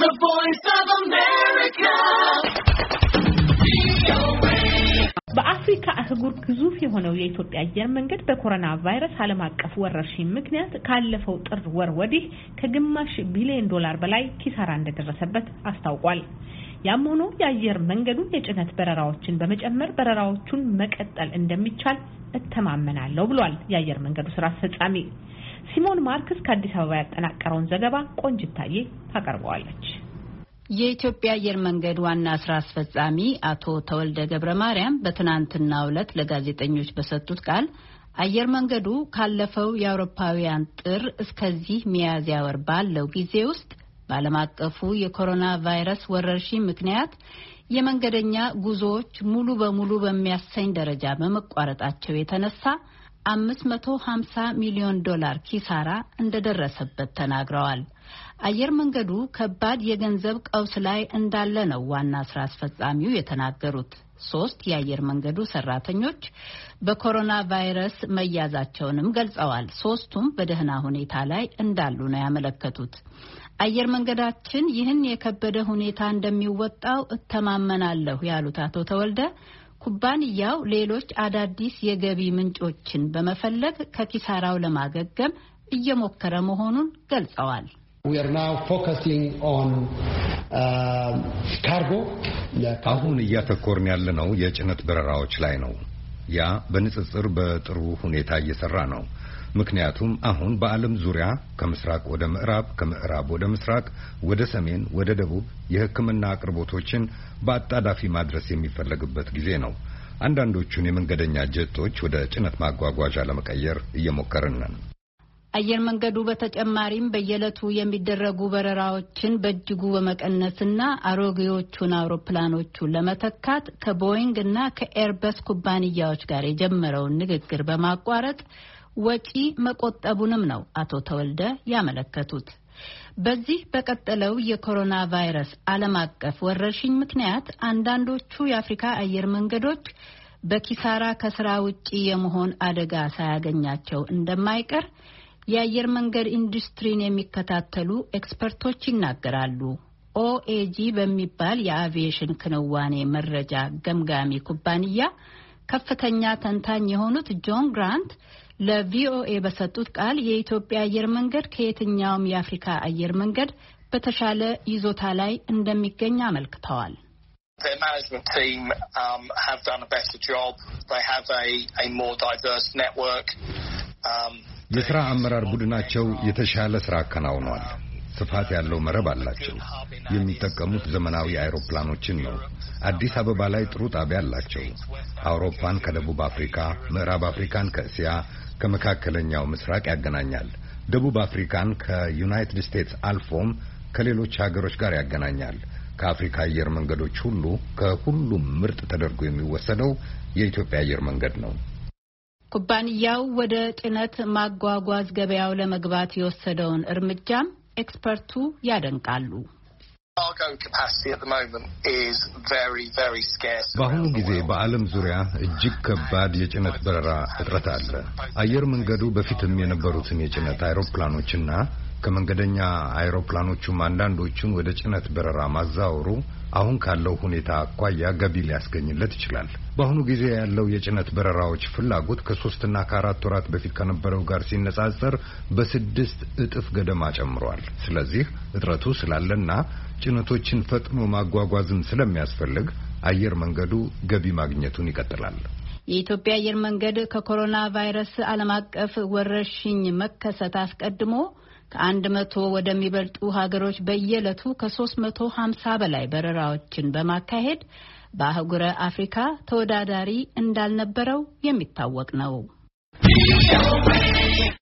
The Voice of America. በአፍሪካ አህጉር ግዙፍ የሆነው የኢትዮጵያ አየር መንገድ በኮሮና ቫይረስ ዓለም አቀፍ ወረርሽኝ ምክንያት ካለፈው ጥር ወር ወዲህ ከግማሽ ቢሊዮን ዶላር በላይ ኪሳራ እንደደረሰበት አስታውቋል። ያም ሆኖ የአየር መንገዱ የጭነት በረራዎችን በመጨመር በረራዎቹን መቀጠል እንደሚቻል እተማመናለሁ ብሏል የአየር መንገዱ ስራ አስፈጻሚ። ሲሞን ማርክስ ከአዲስ አበባ ያጠናቀረውን ዘገባ ቆንጅታዬ ታቀርበዋለች። የኢትዮጵያ አየር መንገድ ዋና ስራ አስፈጻሚ አቶ ተወልደ ገብረማርያም በትናንትናው ዕለት ለጋዜጠኞች በሰጡት ቃል አየር መንገዱ ካለፈው የአውሮፓውያን ጥር እስከዚህ ሚያዝያ ወር ባለው ጊዜ ውስጥ በዓለም አቀፉ የኮሮና ቫይረስ ወረርሽኝ ምክንያት የመንገደኛ ጉዞዎች ሙሉ በሙሉ በሚያሰኝ ደረጃ በመቋረጣቸው የተነሳ 550 ሚሊዮን ዶላር ኪሳራ እንደደረሰበት ተናግረዋል። አየር መንገዱ ከባድ የገንዘብ ቀውስ ላይ እንዳለ ነው ዋና ስራ አስፈጻሚው የተናገሩት። 3 የአየር መንገዱ ሰራተኞች በኮሮና ቫይረስ መያዛቸውንም ገልጸዋል። 3ቱም በደህና ሁኔታ ላይ እንዳሉ ነው ያመለከቱት። አየር መንገዳችን ይህን የከበደ ሁኔታ እንደሚወጣው እተማመናለሁ ያሉት አቶ ተወልደ ኩባንያው ሌሎች አዳዲስ የገቢ ምንጮችን በመፈለግ ከኪሳራው ለማገገም እየሞከረ መሆኑን ገልጸዋል። We are now focusing on cargo. አሁን እያተኮርን ያለነው የጭነት በረራዎች ላይ ነው። ያ በንጽጽር በጥሩ ሁኔታ እየሰራ ነው። ምክንያቱም አሁን በዓለም ዙሪያ ከምስራቅ ወደ ምዕራብ፣ ከምዕራብ ወደ ምስራቅ፣ ወደ ሰሜን፣ ወደ ደቡብ የሕክምና አቅርቦቶችን በአጣዳፊ ማድረስ የሚፈለግበት ጊዜ ነው። አንዳንዶቹን የመንገደኛ ጀቶች ወደ ጭነት ማጓጓዣ ለመቀየር እየሞከርን ነን። አየር መንገዱ በተጨማሪም በየዕለቱ የሚደረጉ በረራዎችን በእጅጉ በመቀነስና አሮጌዎቹን አውሮፕላኖቹን ለመተካት ከቦይንግ እና ከኤርበስ ኩባንያዎች ጋር የጀመረውን ንግግር በማቋረጥ ወጪ መቆጠቡንም ነው አቶ ተወልደ ያመለከቱት። በዚህ በቀጠለው የኮሮና ቫይረስ ዓለም አቀፍ ወረርሽኝ ምክንያት አንዳንዶቹ የአፍሪካ አየር መንገዶች በኪሳራ ከስራ ውጪ የመሆን አደጋ ሳያገኛቸው እንደማይቀር የአየር መንገድ ኢንዱስትሪን የሚከታተሉ ኤክስፐርቶች ይናገራሉ። ኦኤጂ በሚባል የአቪዬሽን ክንዋኔ መረጃ ገምጋሚ ኩባንያ ከፍተኛ ተንታኝ የሆኑት ጆን ግራንት ለቪኦኤ በሰጡት ቃል የኢትዮጵያ አየር መንገድ ከየትኛውም የአፍሪካ አየር መንገድ በተሻለ ይዞታ ላይ እንደሚገኝ አመልክተዋል። Their management team have done a better job. They have a more diverse network. የሥራ አመራር ቡድናቸው የተሻለ ሥራ አከናውኗል። ስፋት ያለው መረብ አላቸው። የሚጠቀሙት ዘመናዊ አይሮፕላኖችን ነው። አዲስ አበባ ላይ ጥሩ ጣቢያ አላቸው። አውሮፓን ከደቡብ አፍሪካ፣ ምዕራብ አፍሪካን ከእስያ፣ ከመካከለኛው ምስራቅ ያገናኛል። ደቡብ አፍሪካን ከዩናይትድ ስቴትስ አልፎም ከሌሎች ሀገሮች ጋር ያገናኛል። ከአፍሪካ አየር መንገዶች ሁሉ ከሁሉም ምርጥ ተደርጎ የሚወሰደው የኢትዮጵያ አየር መንገድ ነው። ኩባንያው ወደ ጭነት ማጓጓዝ ገበያው ለመግባት የወሰደውን እርምጃም ኤክስፐርቱ ያደንቃሉ። በአሁኑ ጊዜ በዓለም ዙሪያ እጅግ ከባድ የጭነት በረራ እጥረት አለ። አየር መንገዱ በፊትም የነበሩትን የጭነት አይሮፕላኖችና ከመንገደኛ አይሮፕላኖቹም አንዳንዶቹን ወደ ጭነት በረራ ማዛወሩ አሁን ካለው ሁኔታ አኳያ ገቢ ሊያስገኝለት ይችላል። በአሁኑ ጊዜ ያለው የጭነት በረራዎች ፍላጎት ከ3 እና ከ4 ወራት በፊት ከነበረው ጋር ሲነጻጸር በ6 እጥፍ ገደማ ጨምሯል። ስለዚህ እጥረቱ ስላለና ጭነቶችን ፈጥኖ ማጓጓዝም ስለሚያስፈልግ አየር መንገዱ ገቢ ማግኘቱን ይቀጥላል። የኢትዮጵያ አየር መንገድ ከኮሮና ቫይረስ ዓለም አቀፍ ወረርሽኝ መከሰት አስቀድሞ ከ100 ወደሚበልጡ ሀገሮች በየዕለቱ ከ350 በላይ በረራዎችን በማካሄድ በአህጉረ አፍሪካ ተወዳዳሪ እንዳልነበረው የሚታወቅ ነው።